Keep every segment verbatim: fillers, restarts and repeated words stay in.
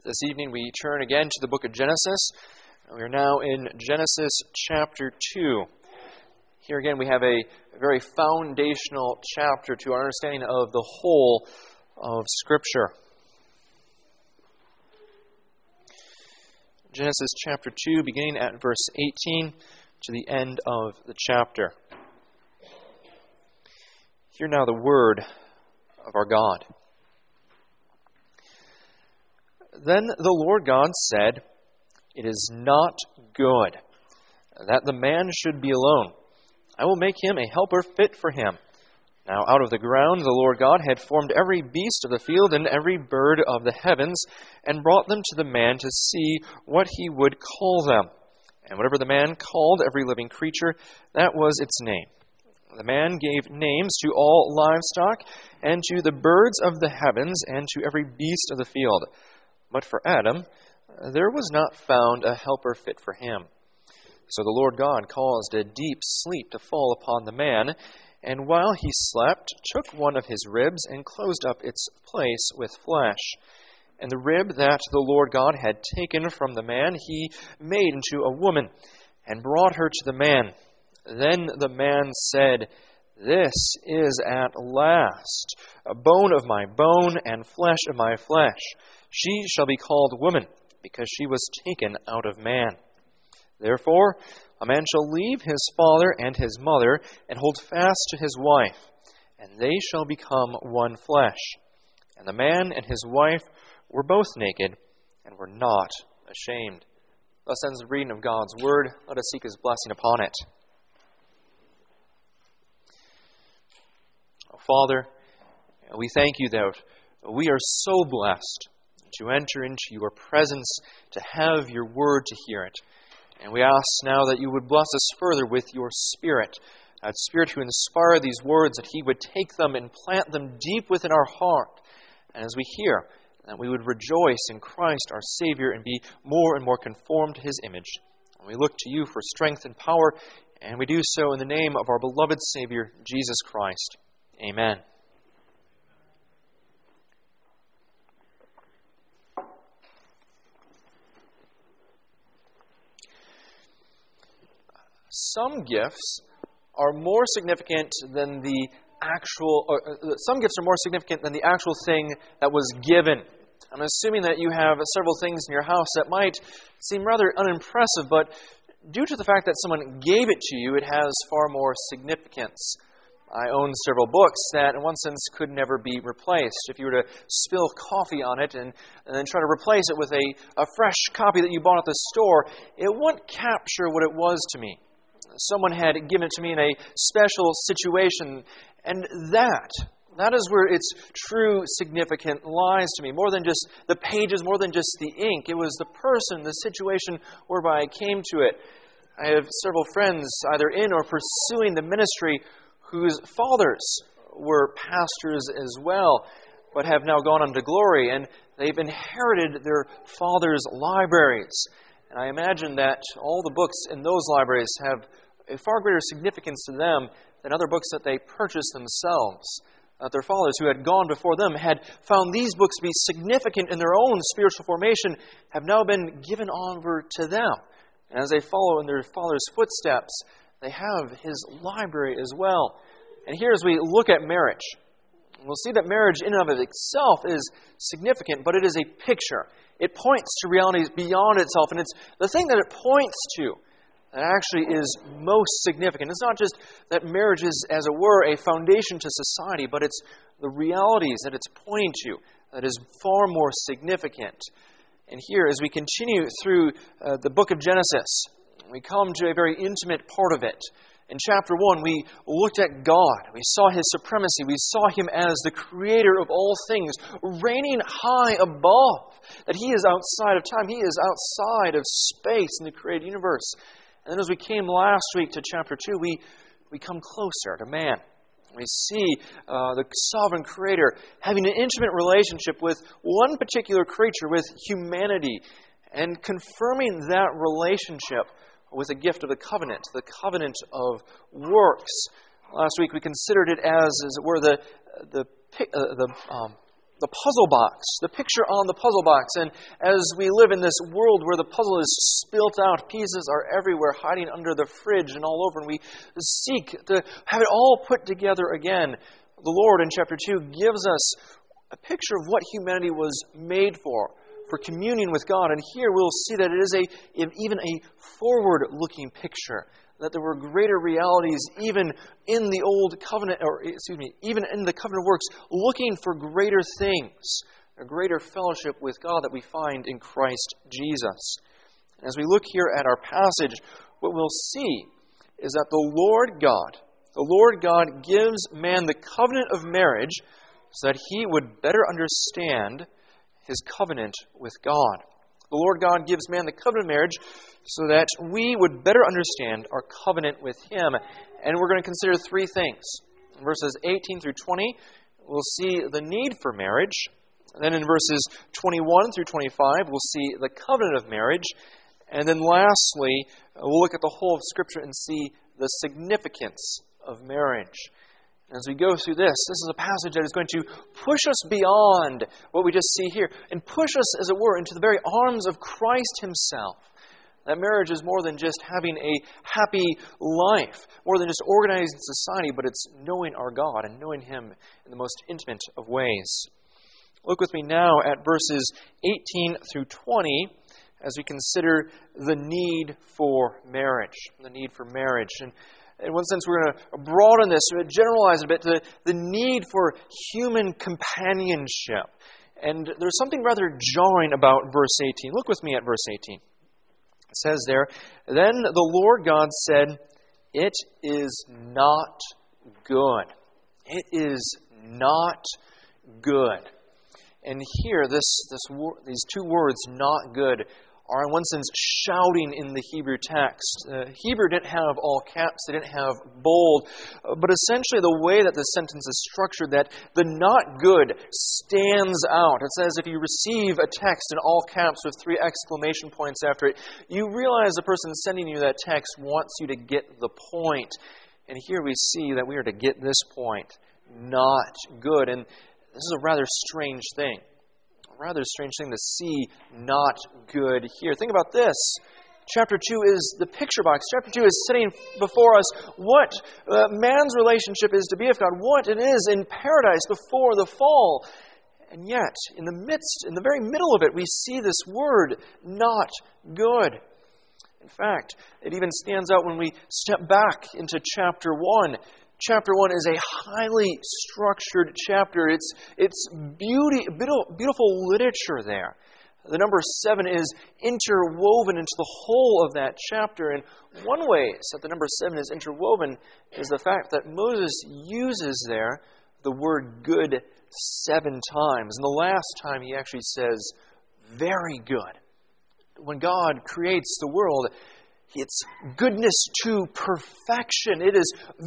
This evening we turn again to the book of Genesis. We are now in Genesis chapter two. Here again we have a very foundational chapter to our understanding of the whole of Scripture. Genesis chapter two, beginning at verse eighteen to the end of the chapter. Hear now the word of our God. Then the Lord God said, "It is not good that the man should be alone. I will make him a helper fit for him." Now out of the ground the Lord God had formed every beast of the field and every bird of the heavens, and brought them to the man to see what he would call them. And whatever the man called every living creature, that was its name. The man gave names to all livestock, and to the birds of the heavens, and to every beast of the field. But for Adam, there was not found a helper fit for him. So the Lord God caused a deep sleep to fall upon the man, and while he slept, took one of his ribs and closed up its place with flesh. And the rib that the Lord God had taken from the man, he made into a woman, and brought her to the man. Then the man said, "This is at last a bone of my bone and flesh of my flesh. She shall be called woman, because she was taken out of man. Therefore, a man shall leave his father and his mother, and hold fast to his wife, and they shall become one flesh. And the man and his wife were both naked, and were not ashamed." Thus ends the reading of God's word. Let us seek his blessing upon it. Oh, Father, we thank you that we are so blessed to enter into your presence, to have your word, to hear it. And we ask now that you would bless us further with your Spirit, that Spirit who inspired these words, that he would take them and plant them deep within our heart. And as we hear, that we would rejoice in Christ our Savior and be more and more conformed to his image. And we look to you for strength and power, and we do so in the name of our beloved Savior, Jesus Christ. Amen. Some gifts are more significant than the actual, or uh, some gifts are more significant than the actual thing that was given. I'm assuming that you have several things in your house that might seem rather unimpressive, but due to the fact that someone gave it to you, it has far more significance. I own several books that, in one sense, could never be replaced. If you were to spill coffee on it and, and then try to replace it with a, a fresh copy that you bought at the store, it wouldn't capture what it was to me. Someone had given it to me in a special situation, and that, that is where its true significance lies to me. More than just the pages, more than just the ink. It was the person, the situation whereby I came to it. I have several friends, either in or pursuing the ministry, whose fathers were pastors as well, but have now gone on to glory, and they've inherited their fathers' libraries. And I imagine that all the books in those libraries have a far greater significance to them than other books that they purchased themselves. That their fathers who had gone before them had found these books to be significant in their own spiritual formation, have now been given over to them. And as they follow in their father's footsteps, they have his library as well. And here as we look at marriage, we'll see that marriage in and of itself is significant, but it is a picture. It points to realities beyond itself, and it's the thing that it points to that actually is most significant. It's not just that marriage is, as it were, a foundation to society, but it's the realities that it's pointing to that is far more significant. And here, as we continue through uh, the book of Genesis, we come to a very intimate part of it. In chapter one, we looked at God. We saw his supremacy. We saw him as the creator of all things, reigning high above, that he is outside of time. He is outside of space in the created universe. And then as we came last week to chapter two, we, we come closer to man. We see uh, the sovereign creator having an intimate relationship with one particular creature, with humanity, and confirming that relationship with a gift of the covenant, the covenant of works. Last week we considered it as, as it were, the the uh, the um, the puzzle box, the picture on the puzzle box. And as we live in this world where the puzzle is spilt out, pieces are everywhere, hiding under the fridge and all over, and we seek to have it all put together again, the Lord in chapter two gives us a picture of what humanity was made for, for communion with God. And here we'll see that it is a even a forward-looking picture, that there were greater realities even in the old covenant, or excuse me, even in the covenant works, looking for greater things, a greater fellowship with God that we find in Christ Jesus. As we look here at our passage, what we'll see is that the Lord God, the Lord God gives man the covenant of marriage so that he would better understand his covenant with God. The Lord God gives man the covenant of marriage so that we would better understand our covenant with Him. And we're going to consider three things. In verses eighteen through twenty, we'll see the need for marriage. Then in verses twenty-one through twenty-five, we'll see the covenant of marriage. And then lastly, we'll look at the whole of Scripture and see the significance of marriage. As we go through this, this is a passage that is going to push us beyond what we just see here and push us, as it were, into the very arms of Christ Himself. That marriage is more than just having a happy life, more than just organizing society, but it's knowing our God and knowing Him in the most intimate of ways. Look with me now at verses eighteen through twenty as we consider the need for marriage. The need for marriage. And in one sense, we're going to broaden this, we're going to generalize it a bit to the need for human companionship. And there's something rather jarring about verse eighteen. Look with me at verse eighteen. It says there, "Then the Lord God said, 'It is not good.'" It is not good. And here, this, this these two words, "not good," are in one sense shouting in the Hebrew text. Uh, Hebrew didn't have all caps, they didn't have bold, uh, but essentially the way that the sentence is structured, that the "not good" stands out. It's as if you receive a text in all caps with three exclamation points after it. You realize the person sending you that text wants you to get the point. And here we see that we are to get this point, not good. And this is a rather strange thing. Rather strange thing to see not good here. Think about this. Chapter two is the picture box. Chapter two is setting before us what uh, man's relationship is to be with God, what it is in paradise before the fall. And yet, in the midst, in the very middle of it, we see this word, "not good." In fact, it even stands out when we step back into chapter one. Chapter one is a highly structured chapter. It's, it's beauty, beautiful literature there. The number seven is interwoven into the whole of that chapter. And one way that the number seven is interwoven is the fact that Moses uses there the word "good" seven times. And the last time he actually says, "very good." When God creates the world, it's goodness to perfection. It is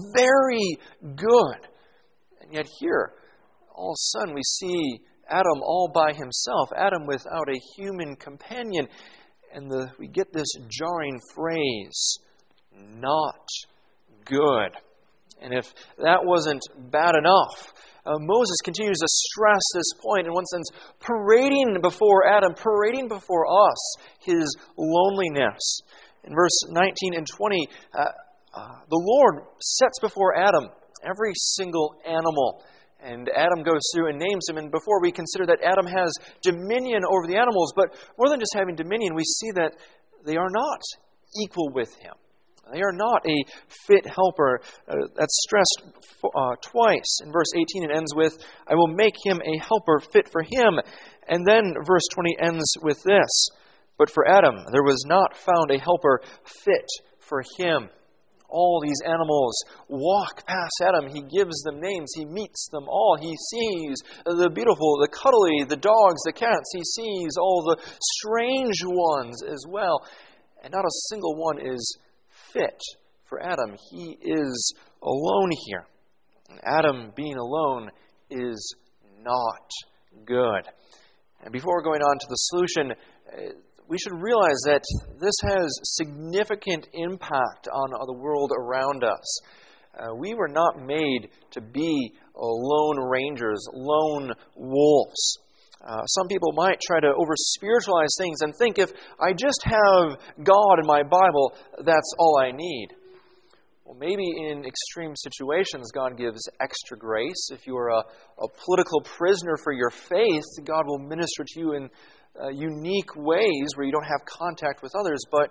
very good. And yet here, all of a sudden, we see Adam all by himself, Adam without a human companion. And the, we get this jarring phrase, "not good." And if that wasn't bad enough, uh, Moses continues to stress this point, in one sense, parading before Adam, parading before us, his loneliness. In verse nineteen and twenty, uh, uh, the Lord sets before Adam every single animal. And Adam goes through and names them. And before we consider that Adam has dominion over the animals, but more than just having dominion, we see that they are not equal with him. They are not a fit helper. Uh, that's stressed uh, twice. In verse eighteen, it ends with, "I will make him a helper fit for him." And then verse twenty ends with this, "But for Adam, there was not found a helper fit for him." All these animals walk past Adam. He gives them names. He meets them all. He sees the beautiful, the cuddly, the dogs, the cats. He sees all the strange ones as well. And not a single one is fit for Adam. He is alone here. And Adam being alone is not good. And before going on to the solution, we should realize that this has significant impact on the world around us. Uh, we were not made to be lone rangers, lone wolves. Uh, some people might try to over-spiritualize things and think if I just have God in my Bible, that's all I need. Well, maybe in extreme situations, God gives extra grace. If you are a, a political prisoner for your faith, God will minister to you in uh, unique ways where you don't have contact with others. But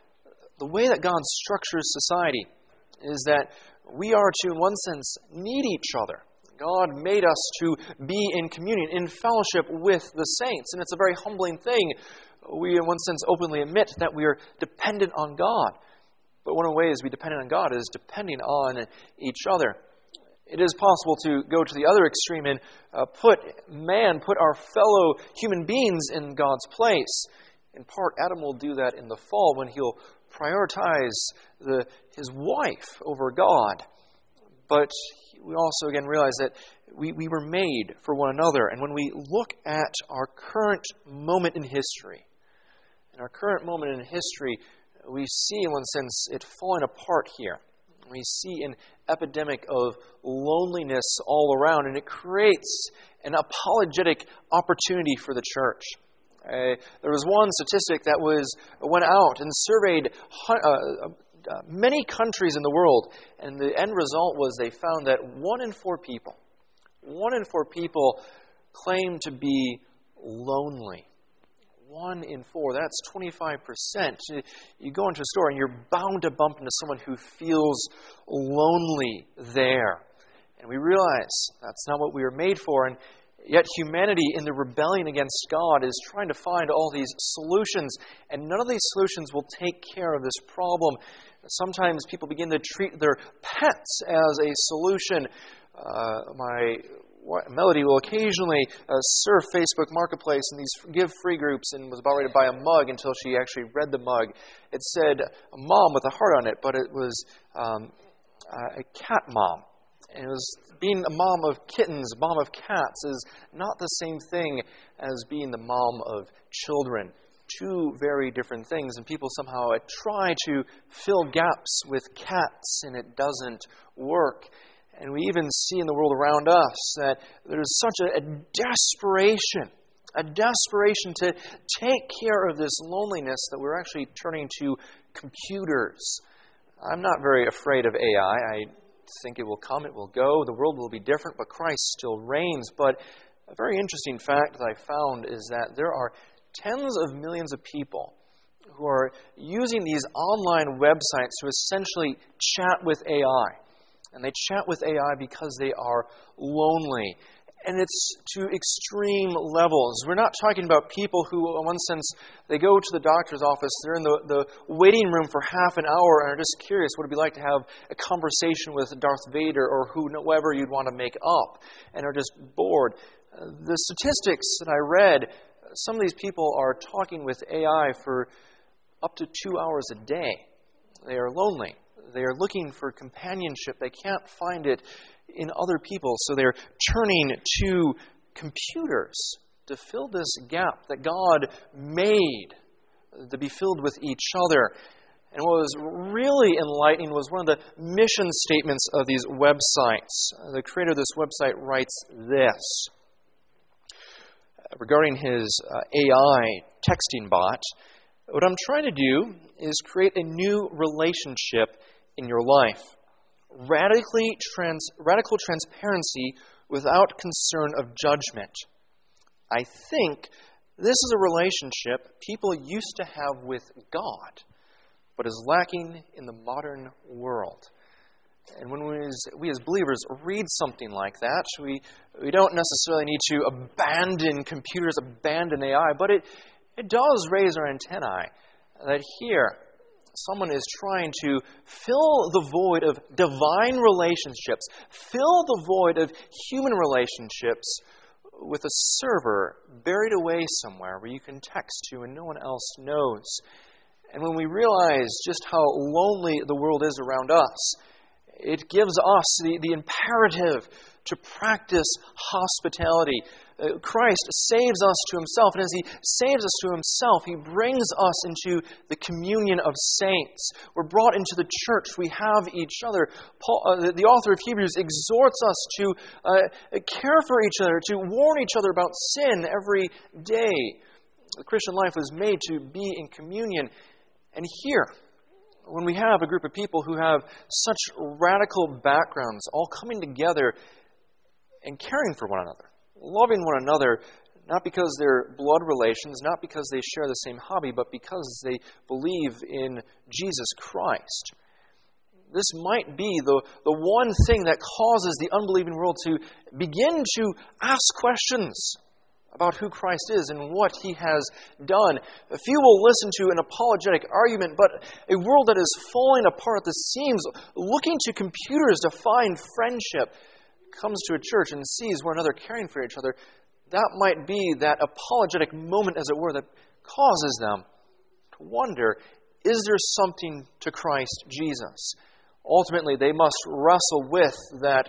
the way that God structures society is that we are to, in one sense, need each other. God made us to be in communion, in fellowship with the saints. And it's a very humbling thing. We, in one sense, openly admit that we are dependent on God. But one of the ways we depend on God is depending on each other. It is possible to go to the other extreme and uh, put man, put our fellow human beings in God's place. In part, Adam will do that in the fall when he'll prioritize the, his wife over God. But we also, again, realize that we, we were made for one another. And when we look at our current moment in history, in our current moment in history, we see, in one sense, it falling apart here. We see an epidemic of loneliness all around, and it creates an apologetic opportunity for the church. Uh, there was one statistic that was went out and surveyed uh, uh, many countries in the world, and the end result was they found that one in four people, one in four people claim to be lonely. One in four, that's twenty-five percent. You go into a store and you're bound to bump into someone who feels lonely there. And we realize that's not what we were made for. And yet humanity in the rebellion against God is trying to find all these solutions. And none of these solutions will take care of this problem. Sometimes people begin to treat their pets as a solution. Uh, my Melody will occasionally uh, surf Facebook Marketplace in these give free groups and was about ready to buy a mug until she actually read the mug. It said mom with a heart on it, but it was um, uh, a cat mom. And it was being a mom of kittens, mom of cats is not the same thing as being the mom of children. Two very different things. And people somehow try to fill gaps with cats, and it doesn't work. And we even see in the world around us that there's such a, a desperation, a desperation to take care of this loneliness that we're actually turning to computers. I'm not very afraid of A I. I think it will come, it will go, the world will be different, but Christ still reigns. But a very interesting fact that I found is that there are tens of millions of people who are using these online websites to essentially chat with A I. And they chat with A I because they are lonely. And it's to extreme levels. We're not talking about people who, in one sense, they go to the doctor's office, they're in the, the waiting room for half an hour and are just curious what it'd be like to have a conversation with Darth Vader or whoever you'd want to make up, and are just bored. Uh, the statistics that I read, some of these people are talking with A I for up to two hours a day. They are lonely. They are looking for companionship. They can't find it in other people, so they're turning to computers to fill this gap that God made to be filled with each other. And what was really enlightening was one of the mission statements of these websites. The creator of this website writes this regarding his uh, A I texting bot. What I'm trying to do is create a new relationship in your life. Radically trans, radical transparency without concern of judgment. I think this is a relationship people used to have with God, but is lacking in the modern world. And when we as, we as believers read something like that, we, we don't necessarily need to abandon computers, abandon A I, but it, it does raise our antennae that here, someone is trying to fill the void of divine relationships, fill the void of human relationships with a server buried away somewhere where you can text to and no one else knows. And when we realize just how lonely the world is around us, it gives us the, the imperative to practice hospitality, Uh, Christ saves us to himself, and as he saves us to himself, he brings us into the communion of saints. We're brought into the church. We have each other. Paul, uh, the, the author of Hebrews exhorts us to uh, care for each other, to warn each other about sin every day. The Christian life was made to be in communion. And here, when we have a group of people who have such radical backgrounds, all coming together and caring for one another, loving one another, not because they're blood relations, not because they share the same hobby, but because they believe in Jesus Christ. This might be the, the one thing that causes the unbelieving world to begin to ask questions about who Christ is and what he has done. Few will listen to an apologetic argument, but a world that is falling apart at the seams, looking to computers to find friendship, comes to a church and sees one another caring for each other. That might be that apologetic moment, as it were, that causes them to wonder, is there something to Christ Jesus? Ultimately, they must wrestle with that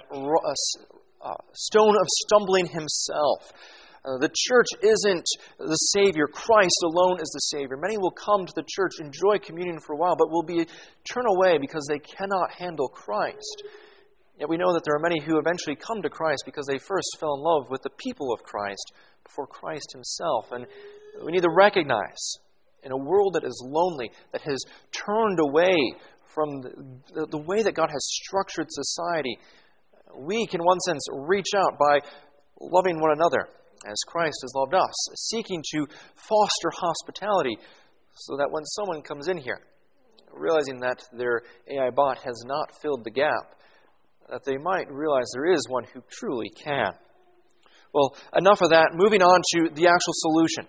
uh, stone of stumbling himself. Uh, the church isn't the Savior. Christ alone is the Savior. Many will come to the church, enjoy communion for a while, but will be turned away because they cannot handle Christ. Yet we know that there are many who eventually come to Christ because they first fell in love with the people of Christ before Christ himself. And we need to recognize, in a world that is lonely, that has turned away from the, the way that God has structured society, we can, in one sense, reach out by loving one another as Christ has loved us, seeking to foster hospitality so that when someone comes in here, realizing that their A I bot has not filled the gap, that they might realize there is one who truly can. Well, enough of that. Moving on to the actual solution.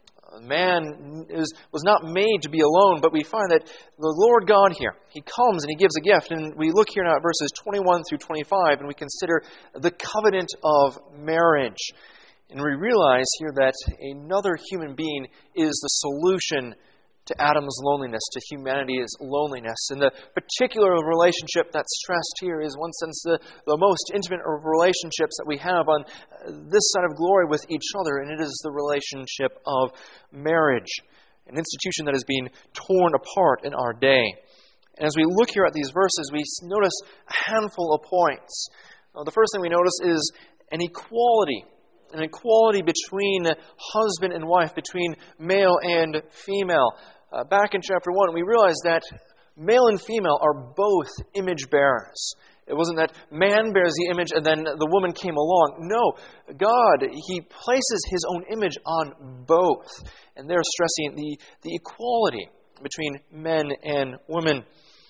Man is, was not made to be alone, but we find that the Lord God here, he comes and he gives a gift. And we look here now at verses twenty-one through twenty-five, and we consider the covenant of marriage. And we realize here that another human being is the solution to Adam's loneliness, to humanity's loneliness. And the particular relationship that's stressed here is, in one sense, the, the most intimate of relationships that we have on this side of glory with each other, and it is the relationship of marriage, an institution that is being torn apart in our day. And as we look here at these verses, we notice a handful of points. Uh, the first thing we notice is an equality. An equality between husband and wife, between male and female. Uh, back in chapter one, we realized that male and female are both image bearers. It wasn't that man bears the image and then the woman came along. No, God, he places his own image on both. And they're stressing the, the equality between men and women.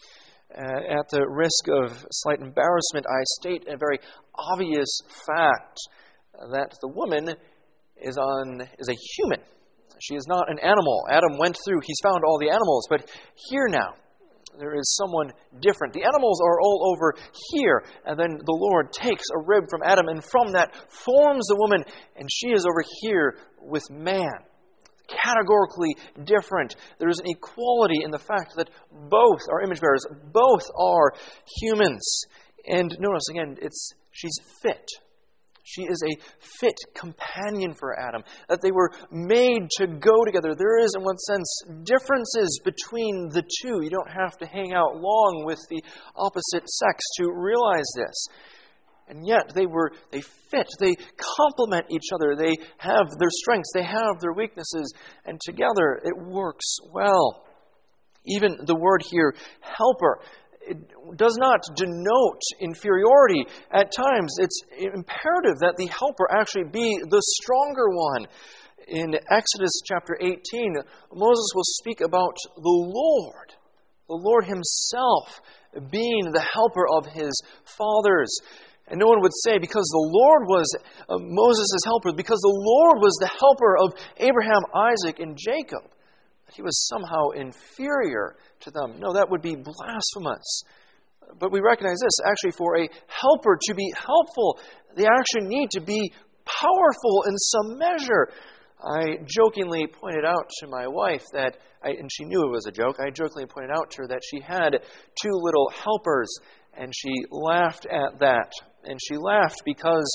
Uh, at the risk of slight embarrassment, I state a very obvious fact, that the woman is on is a human. She is not an animal. Adam went through, he's found all the animals, but here now, there is someone different. The animals are all over here, and then the Lord takes a rib from Adam, and from that forms the woman, and she is over here with man. Categorically different. There is an equality in the fact that both are image bearers, both are humans. And notice again, it's she's fit. She is a fit companion for Adam, that they were made to go together. There is, in one sense, differences between the two. You don't have to hang out long with the opposite sex to realize this. And yet they were they fit, they complement each other, they have their strengths, they have their weaknesses, and together it works well. Even the word here, helper, it does not denote inferiority. At times, it's imperative that the helper actually be the stronger one. In Exodus chapter eighteen, Moses will speak about the Lord, the Lord himself being the helper of his fathers. And no one would say, because the Lord was uh, Moses' helper, because the Lord was the helper of Abraham, Isaac, and Jacob, he was somehow inferior to them. No, that would be blasphemous. But we recognize this. Actually, for a helper to be helpful, they actually need to be powerful in some measure. I jokingly pointed out to my wife that, I, and she knew it was a joke, I jokingly pointed out to her that she had two little helpers, and she laughed at that. And she laughed because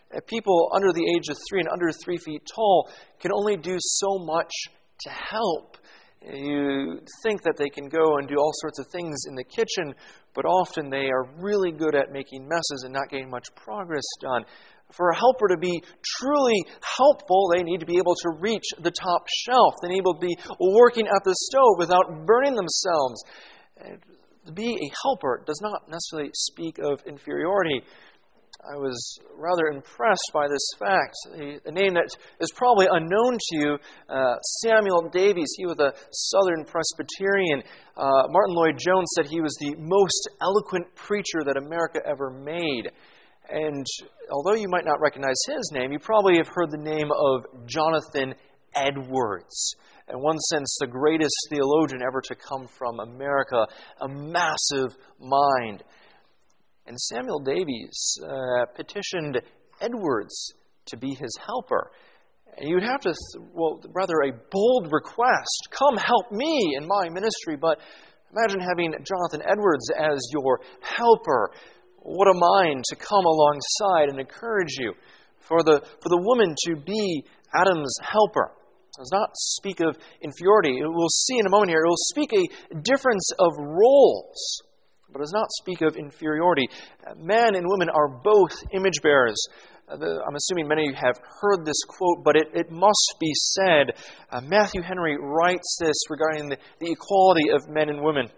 Uh, People under the age of three and under three feet tall can only do so much to help. You think that they can go and do all sorts of things in the kitchen, but often they are really good at making messes and not getting much progress done. For a helper to be truly helpful, they need to be able to reach the top shelf. They need to be working at the stove without burning themselves. To be a helper does not necessarily speak of inferiority. I was rather impressed by this fact. A, a name that is probably unknown to you, uh, Samuel Davies. He was a Southern Presbyterian. Uh, Martin Lloyd-Jones said he was the most eloquent preacher that America ever made. And although you might not recognize his name, you probably have heard the name of Jonathan Edwards. In one sense, the greatest theologian ever to come from America, a massive mind. And Samuel Davies uh, petitioned Edwards to be his helper. And you would have to, well, rather a bold request, come help me in my ministry. But imagine having Jonathan Edwards as your helper. What a mind to come alongside and encourage you. For the, for the woman to be Adam's helper. It does not speak of inferiority. We'll see in a moment here, it will speak a difference of roles, but does not speak of inferiority. Man and woman are both image bearers. Uh, the, I'm assuming many of you have heard this quote, but it, it must be said. Uh, Matthew Henry writes this regarding the, the equality of men and women.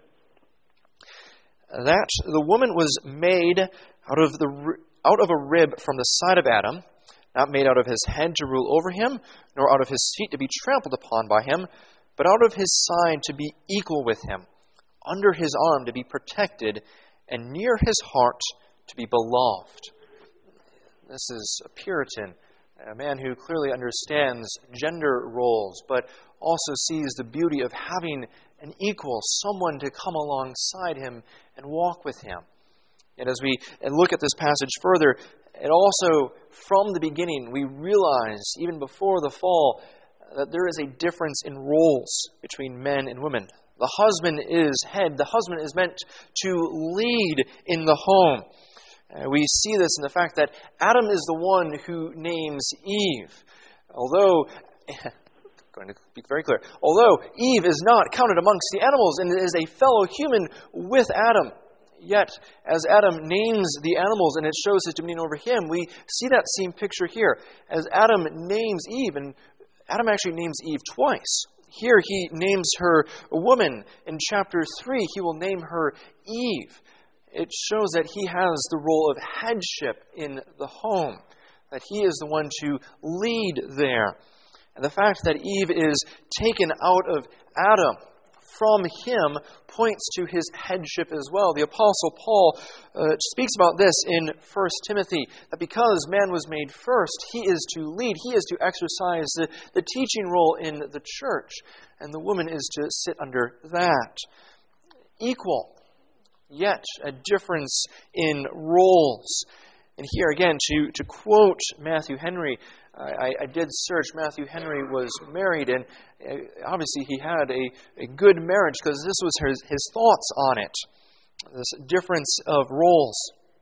That the woman was made out of the out of a rib from the side of Adam, not made out of his head to rule over him, nor out of his feet to be trampled upon by him, but out of his side to be equal with him, under his arm to be protected, and near his heart to be beloved. This is a Puritan, a man who clearly understands gender roles, but also sees the beauty of having an equal, someone to come alongside him and walk with him. And as we look at this passage further, it also, from the beginning, we realize, even before the fall, that there is a difference in roles between men and women. The husband is head. The husband is meant to lead in the home. Uh, we see this in the fact that Adam is the one who names Eve. Although, going to be very clear, although Eve is not counted amongst the animals and is a fellow human with Adam, yet as Adam names the animals and it shows his dominion over him, we see that same picture here. As Adam names Eve, and Adam actually names Eve twice. Here he names her a woman. In chapter three, he will name her Eve. It shows that he has the role of headship in the home, that he is the one to lead there. And the fact that Eve is taken out of Adam from him points to his headship as well. The Apostle Paul uh, speaks about this in First Timothy, that because man was made first, he is to lead, he is to exercise the, the teaching role in the church, and the woman is to sit under that. Equal, yet a difference in roles. And here again, to, to quote Matthew Henry, I, I did search. Matthew Henry was married, and obviously he had a, a good marriage because this was his, his thoughts on it. This difference of roles.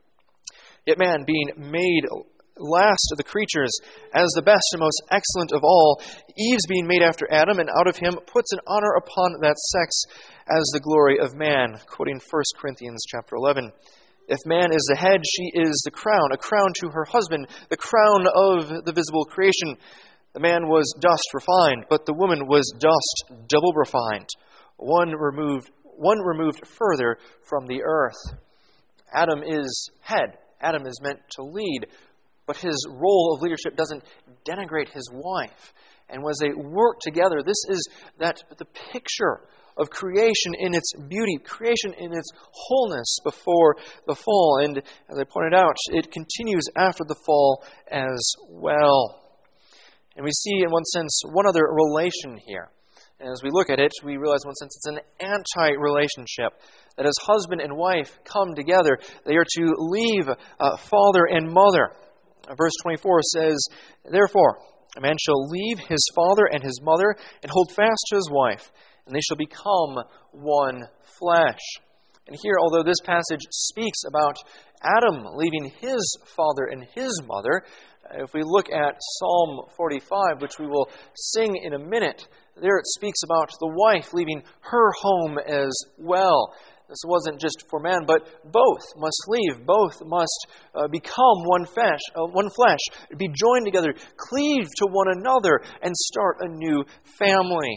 Yet man, being made last of the creatures as the best and most excellent of all, Eve's being made after Adam, and out of him puts an honor upon that sex as the glory of man. Quoting First Corinthians chapter eleven. If man is the head, she is the crown, a crown to her husband, the crown of the visible creation. The man was dust refined, but the woman was dust double refined, one removed, one removed further from the earth. Adam is head. Adam is meant to lead, but his role of leadership doesn't denigrate his wife. And as they work together, this is that the picture of creation in its beauty, creation in its wholeness before the fall. And as I pointed out, it continues after the fall as well. And we see, in one sense, one other relation here. And as we look at it, we realize, in one sense, it's an anti-relationship. That as husband and wife come together, they are to leave uh, father and mother. Verse twenty-four says, Therefore, a man shall leave his father and his mother and hold fast to his wife, and they shall become one flesh. And here, although this passage speaks about Adam leaving his father and his mother, If we look at Psalm forty-five, which we will sing in a minute, there it speaks about the wife leaving her home as well. This wasn't just for man, but both must leave. Both must uh, become one flesh, uh, one flesh, be joined together, cleave to one another, and start a new family.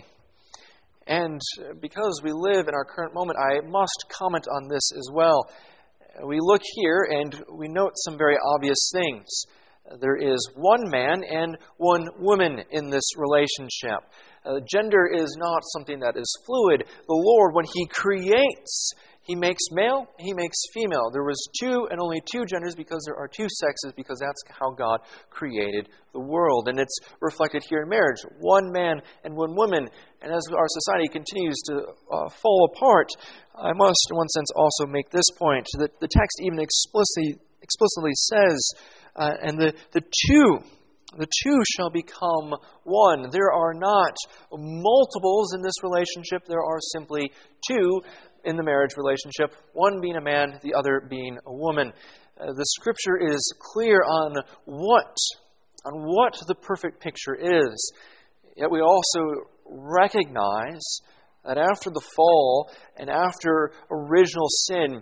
And because we live in our current moment, I must comment on this as well. We look here and we note some very obvious things. There is one man and one woman in this relationship. Uh, gender is not something that is fluid. The Lord, when He creates, He makes male, He makes female. There was two and only two genders because there are two sexes, because that's how God created the world. And it's reflected here in marriage. One man and one woman. And as our society continues to uh, fall apart, I must, in one sense, also make this point, that the text even explicitly, explicitly says, uh, and the, the two, the two shall become one. There are not multiples in this relationship. There are simply two in the marriage relationship, one being a man, the other being a woman. Uh, the Scripture is clear on what, on what the perfect picture is. Yet we also recognize that after the fall and after original sin,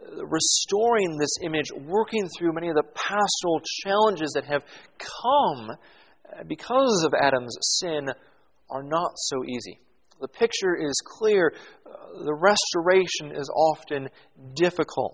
restoring this image, working through many of the pastoral challenges that have come because of Adam's sin, are not so easy. The picture is clear. The restoration is often difficult.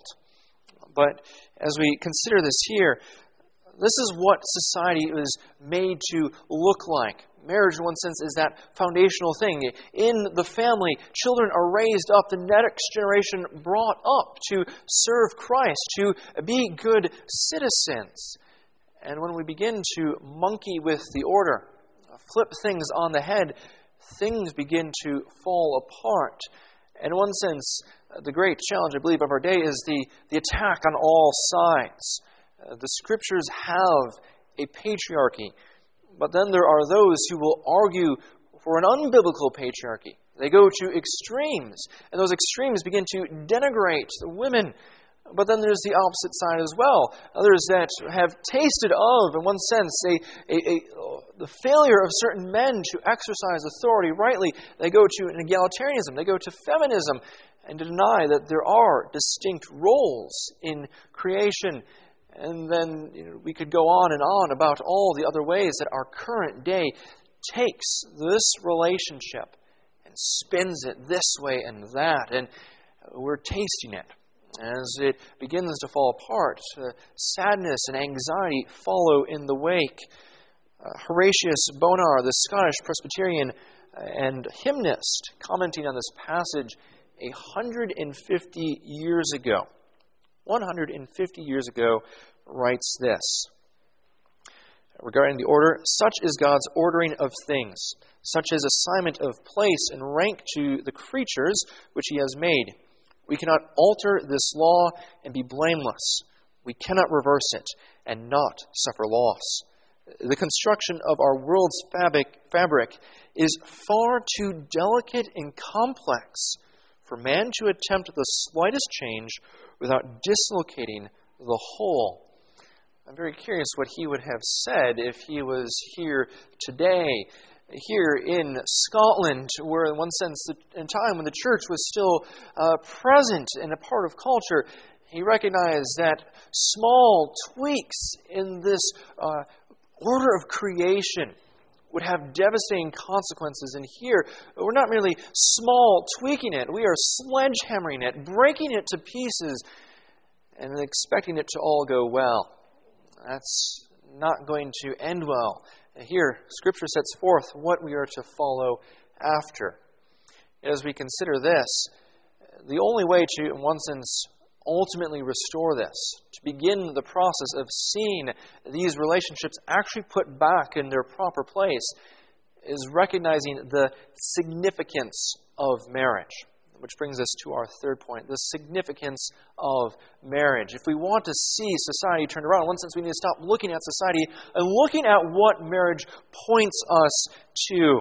But as we consider this here, this is what society is made to look like. Marriage, in one sense, is that foundational thing. In the family, children are raised up, the next generation brought up to serve Christ, to be good citizens. And when we begin to monkey with the order, flip things on the head, things begin to fall apart. And in one sense, the great challenge, I believe, of our day is the, the attack on all sides. Uh, the Scriptures have a patriarchy, but then there are those who will argue for an unbiblical patriarchy. They go to extremes, and those extremes begin to denigrate the women. But then there's the opposite side as well. Others that have tasted of, in one sense, a, a, a, the failure of certain men to exercise authority rightly. They go to an egalitarianism. They go to feminism and deny that there are distinct roles in creation. And then you know, we could go on and on about all the other ways that our current day takes this relationship and spins it this way and that. And we're tasting it. As it begins to fall apart, uh, sadness and anxiety follow in the wake. Uh, Horatius Bonar, the Scottish Presbyterian and hymnist, commenting on this passage one hundred fifty years ago, one hundred fifty years ago, writes this regarding the order: "Such is God's ordering of things, such is assignment of place and rank to the creatures which He has made. We cannot alter this law and be blameless. We cannot reverse it and not suffer loss. The construction of our world's fabric, fabric is far too delicate and complex for man to attempt the slightest change without dislocating the whole." I'm very curious what he would have said if he was here today, here in Scotland, where in one sense, in a time when the church was still uh, present and a part of culture. He recognized that small tweaks in this uh, order of creation would have devastating consequences. And here, we're not merely small tweaking it, we are sledgehammering it, breaking it to pieces, and expecting it to all go well. That's not going to end well. Here, Scripture sets forth what we are to follow after. As we consider this, the only way to, in one sense, ultimately restore this, to begin the process of seeing these relationships actually put back in their proper place, is recognizing the significance of marriage. Which brings us to our third point, the significance of marriage. If we want to see society turned around, in one sense we need to stop looking at society and looking at what marriage points us to.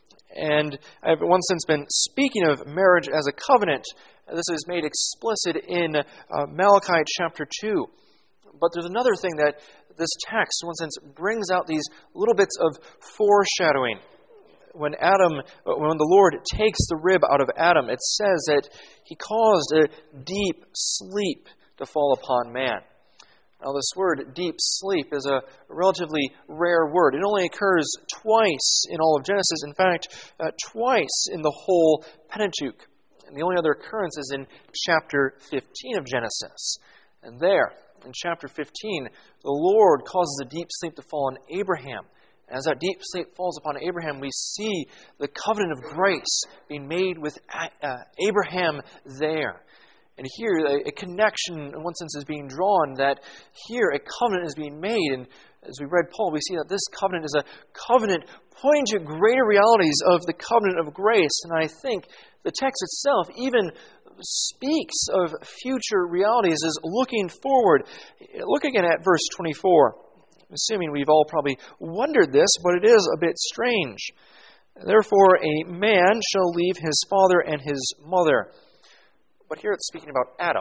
And I've in one sense been speaking of marriage as a covenant. This is made explicit in uh, Malachi chapter two. But there's another thing that this text, in one sense, brings out these little bits of foreshadowing. When Adam, when the Lord takes the rib out of Adam, it says that He caused a deep sleep to fall upon man. Now, this word, deep sleep, is a relatively rare word. It only occurs twice in all of Genesis. In fact, uh, twice in the whole Pentateuch. And the only other occurrence is in chapter fifteen of Genesis. And there, in chapter fifteen, the Lord causes a deep sleep to fall on Abraham. As that deep sleep falls upon Abraham, we see the covenant of grace being made with uh, Abraham there. And here, a, a connection, in one sense, is being drawn that here a covenant is being made. And as we read Paul, we see that this covenant is a covenant pointing to greater realities of the covenant of grace. And I think the text itself even speaks of future realities as looking forward. Look again at verse twenty-four. I'm assuming we've all probably wondered this, but it is a bit strange. Therefore, a man shall leave his father and his mother. But here it's speaking about Adam.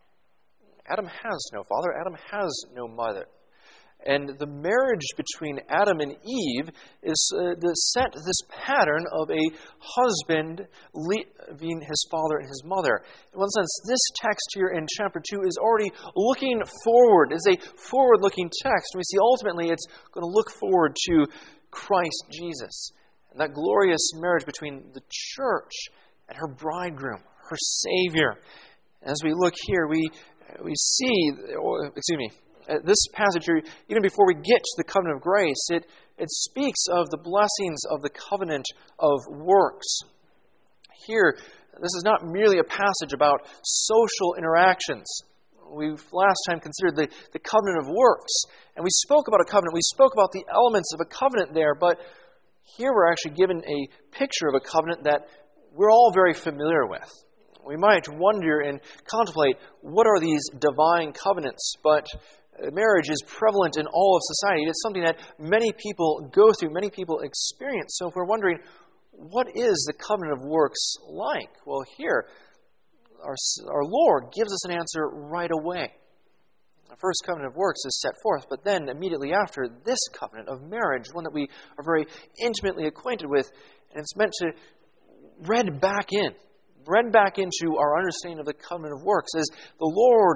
Adam has no father. Adam has no mother. And the marriage between Adam and Eve is uh, the set this pattern of a husband leaving his father and his mother. In one sense, this text here in chapter two is already looking forward. It's a forward-looking text. We see ultimately it's going to look forward to Christ Jesus. And that glorious marriage between the church and her bridegroom, her Savior. As we look here, we we see, excuse me, this passage here, even before we get to the covenant of grace, it, it speaks of the blessings of the covenant of works. Here, this is not merely a passage about social interactions. We've last time considered the, the covenant of works, and we spoke about a covenant. We spoke about the elements of a covenant there, but here we're actually given a picture of a covenant that we're all very familiar with. We might wonder and contemplate, what are these divine covenants? But marriage is prevalent in all of society. It's something that many people go through, many people experience. So if we're wondering, what is the covenant of works like? Well, here, our, our Lord gives us an answer right away. The first covenant of works is set forth, but then immediately after, this covenant of marriage, one that we are very intimately acquainted with, and it's meant to read back in. read back into our understanding of the covenant of works. As the Lord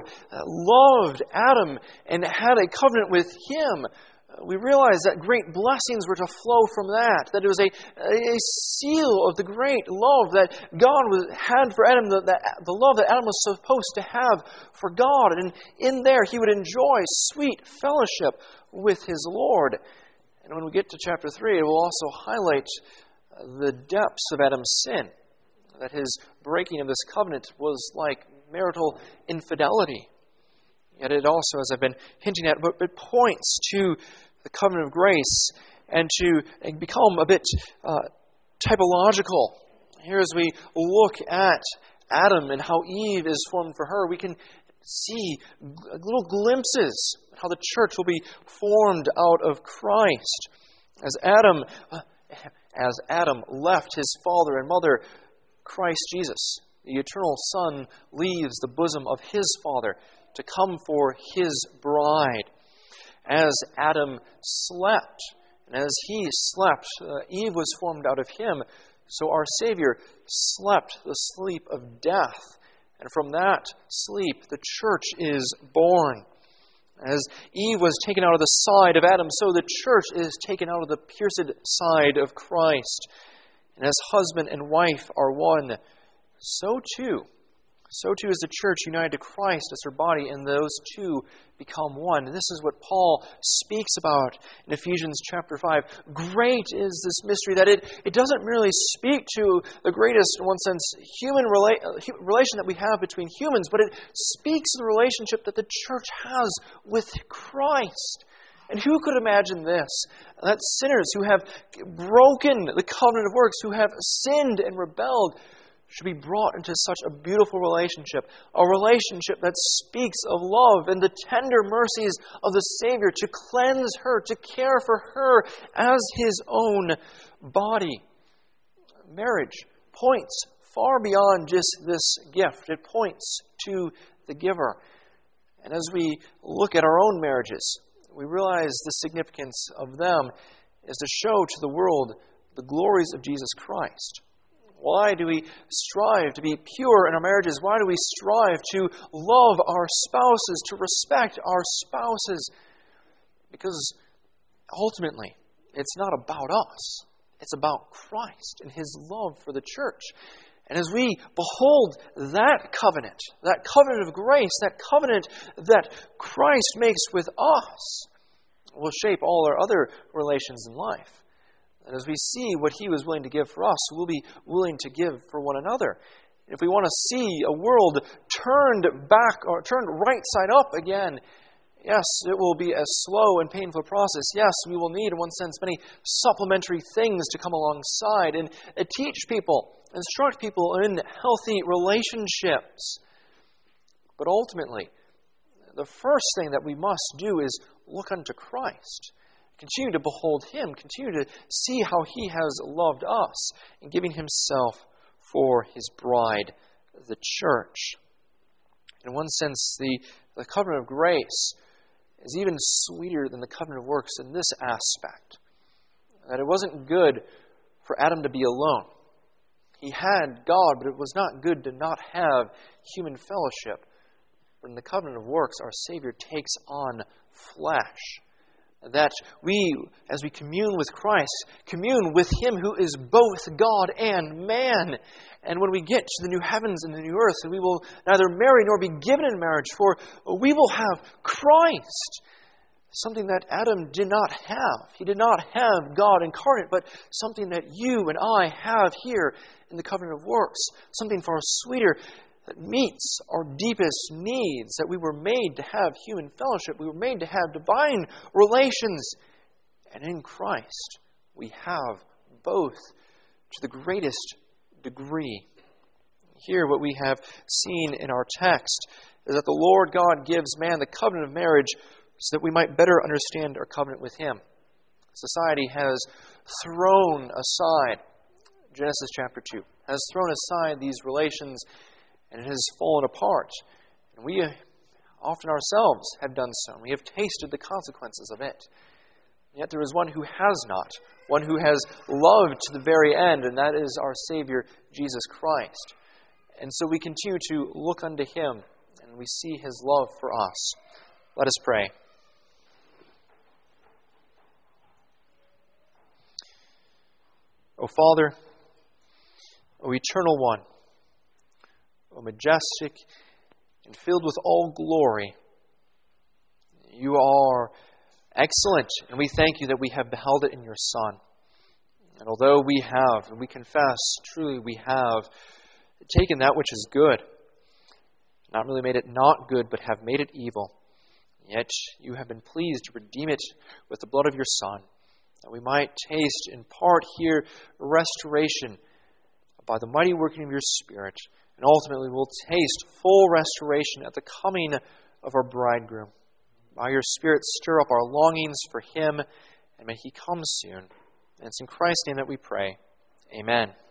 loved Adam and had a covenant with him, we realize that great blessings were to flow from that. That it was a, a seal of the great love that God was, had for Adam, the, the, the love that Adam was supposed to have for God. And in there, he would enjoy sweet fellowship with his Lord. And when we get to chapter three, it will also highlight the depths of Adam's sin. That his breaking of this covenant was like marital infidelity. Yet it also, as I've been hinting at, it points to the covenant of grace and to become a bit uh, typological. Here as we look at Adam and how Eve is formed for her, we can see little glimpses of how the church will be formed out of Christ. As Adam, uh, as Adam left his father and mother, Christ Jesus, the eternal Son, leaves the bosom of his Father to come for his bride. As Adam slept, and as he slept, uh, Eve was formed out of him, so our Savior slept the sleep of death. And from that sleep, the church is born. As Eve was taken out of the side of Adam, so the church is taken out of the pierced side of Christ. And as husband and wife are one, so too, so too is the church united to Christ as her body, and those two become one. And this is what Paul speaks about in Ephesians chapter five. Great is this mystery that it, it doesn't merely speak to the greatest, in one sense, human rela- relation that we have between humans, but it speaks to the relationship that the church has with Christ. And who could imagine this? That sinners who have broken the covenant of works, who have sinned and rebelled, should be brought into such a beautiful relationship. A relationship that speaks of love and the tender mercies of the Savior to cleanse her, to care for her as his own body. Marriage points far beyond just this gift. It points to the giver. And as we look at our own marriages, we realize the significance of them is to show to the world the glories of Jesus Christ. Why do we strive to be pure in our marriages? Why do we strive to love our spouses, to respect our spouses? Because ultimately, it's not about us. It's about Christ and His love for the church. And as we behold that covenant, that covenant of grace, that covenant that Christ makes with us, will shape all our other relations in life. And as we see what He was willing to give for us, we'll be willing to give for one another. If we want to see a world turned back or turned right side up again, yes, it will be a slow and painful process. Yes, we will need, in one sense, many supplementary things to come alongside and teach people, instruct people in healthy relationships. But ultimately, the first thing that we must do is look unto Christ. Continue to behold Him. Continue to see how He has loved us in giving Himself for His bride, the church. In one sense, the, the covenant of grace is even sweeter than the covenant of works in this aspect. That it wasn't good for Adam to be alone. He had God, but it was not good to not have human fellowship. But in the covenant of works, our Savior takes on flesh. That we, as we commune with Christ, commune with Him who is both God and man. And when we get to the new heavens and the new earth, we will neither marry nor be given in marriage, for we will have Christ. Something that Adam did not have. He did not have God incarnate, but something that you and I have here in the covenant of works. Something far sweeter, that meets our deepest needs, that we were made to have human fellowship. We were made to have divine relations. And in Christ, we have both to the greatest degree. Here, what we have seen in our text is that the Lord God gives man the covenant of marriage so that we might better understand our covenant with Him. Society has thrown aside, Genesis chapter two, has thrown aside these relations, and it has fallen apart. And we often ourselves have done so. And we have tasted the consequences of it. Yet there is one who has not. One who has loved to the very end, and that is our Savior, Jesus Christ. And so we continue to look unto Him, and we see His love for us. Let us pray. O Father, O Eternal One, O majestic and filled with all glory, You are excellent, and we thank You that we have beheld it in Your Son. And although we have, and we confess, truly we have taken that which is good, not really made it not good, but have made it evil, yet You have been pleased to redeem it with the blood of Your Son, that we might taste in part here restoration by the mighty working of Your Spirit, and ultimately we'll taste full restoration at the coming of our bridegroom. By Your Spirit, stir up our longings for Him, and may He come soon. And it's in Christ's name that we pray. Amen.